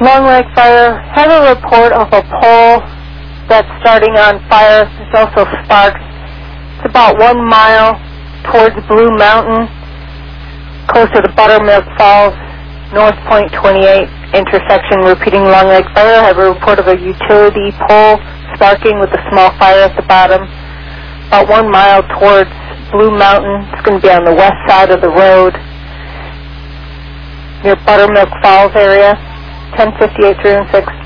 Long Lake Fire, have a report of a pole that's starting on fire. There's also sparks. It's about 1 mile towards Blue Mountain, closer to Buttermilk Falls, North Point 28 intersection, repeating Long Lake Fire. I have a report of a utility pole sparking with a small fire at the bottom, about 1 mile towards Blue Mountain. It's going to be on the west side of the road, near Buttermilk Falls area, 1058 306.